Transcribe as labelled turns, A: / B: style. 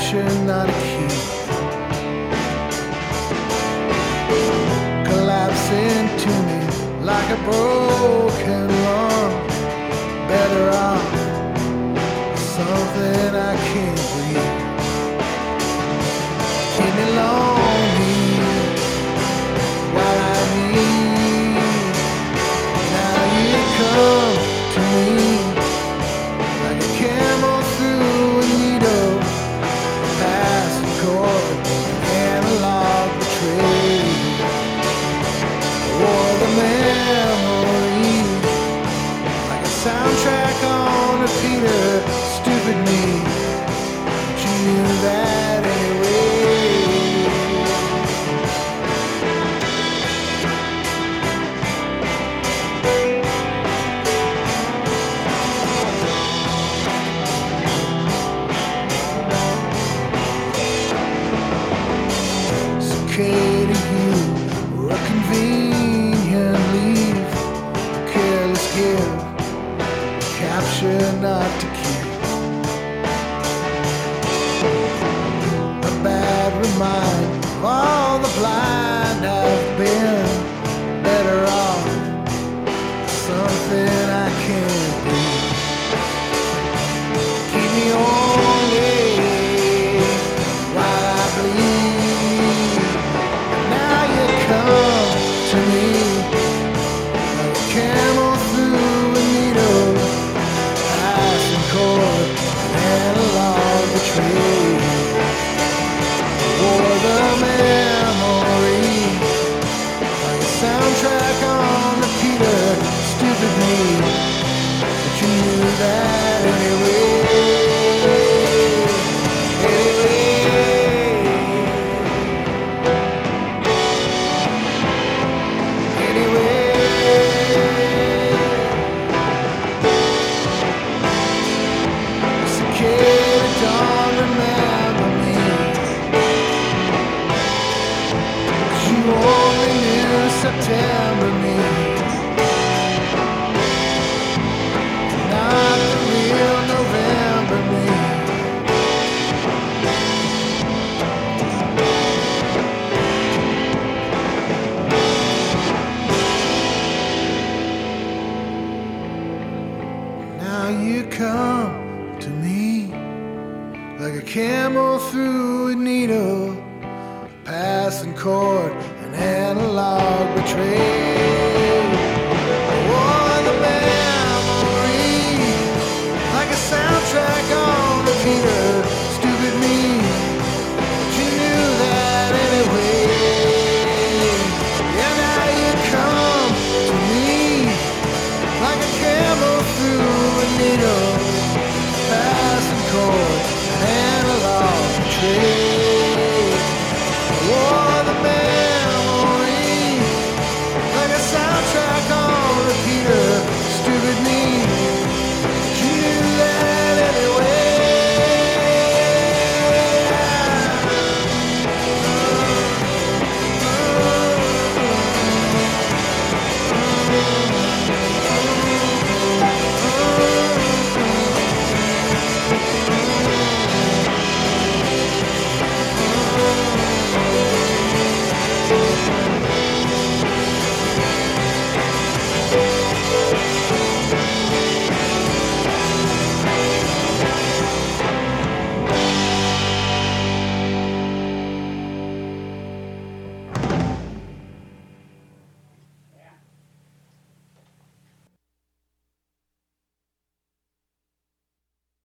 A: capture, not a key. Collapsing to me like a broken lung. Better off something I can't breathe. Keep me lonely while I need. Now you come to me like a camel through a needle, past the cord, analog betrayed. Or the memory, like a soundtrack on repeater. Stupid me, but you knew that anyway. It's okay to you, or a convenient leave, a careless give, capture not to keep. A bad reminder of all the blind I've been. Better off something I can't be. Keep me only while I bleed. Now you come to me like a camel through a needle, passing cord, analog betrayed. Or the memory, like a soundtrack on repeater. Stupid me, but you knew that anyway. September me, not the real November me. Now you come to me like a camel through a needle, passing cord, an analog betrayed.